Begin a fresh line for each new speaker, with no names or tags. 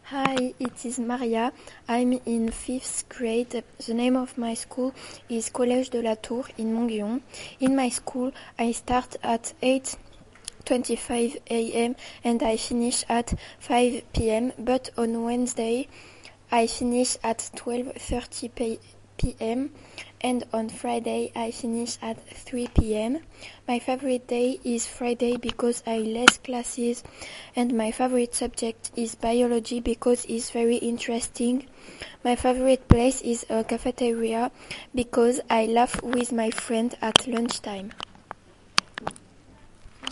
Hi, it is Maria. I'm in 5th grade. The name of my school is Collège de la Tour in Montguillon. In my school, I start at 8:25 a.m. and I finish at 5 p.m. But on Wednesday, I finish at 12:30 p.m. and on Friday I finish at 3 p.m. My favorite day is Friday because I less classes, and my favorite subject is biology because it's very interesting. My favorite place is a cafeteria because I laugh with my friend at lunchtime.